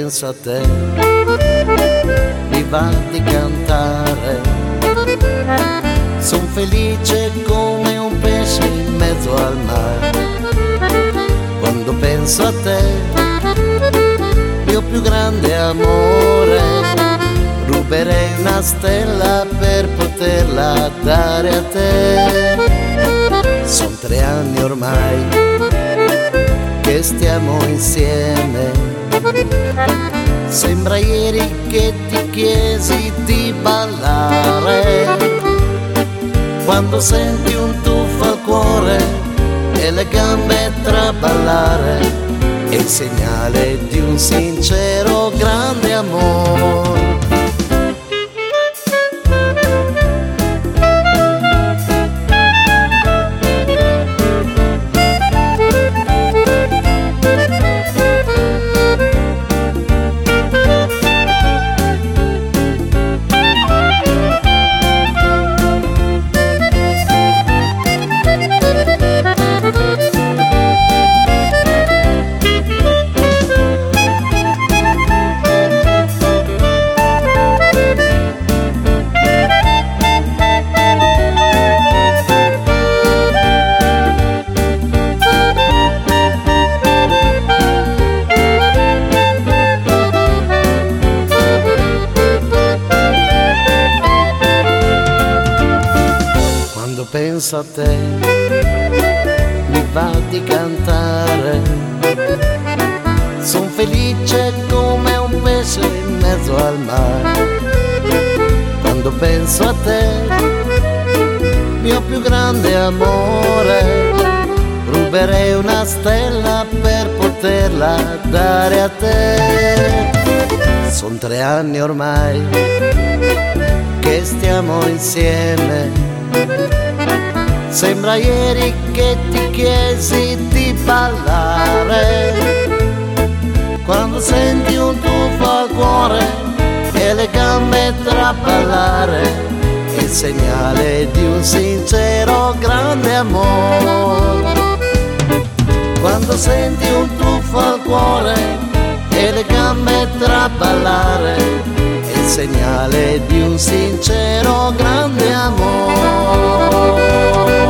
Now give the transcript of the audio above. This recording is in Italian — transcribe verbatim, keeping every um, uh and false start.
penso a te mi va di cantare. Son felice come un pesce in mezzo al mare. Quando penso a te, mio più grande amore, ruberei una stella per poterla dare a te. Son tre anni ormai che stiamo insieme. Sembra ieri che ti chiesi di ballare. Quando senti un tuffo al cuore e le gambe traballare, è il segnale di un sincero grande amore. Penso a te, mi va di cantare. Son felice come un pesce in mezzo al mare. Quando penso a te, mio più grande amore, ruberei una stella per poterla dare a te. Son tre anni ormai che stiamo insieme. Sembra ieri che ti chiesi di ballare. Quando senti un tuffo al cuore e le gambe traballare, è il segnale di un sincero grande amore. Quando senti un tuffo al cuore e le gambe traballare, è il segnale di un sincero grande amore.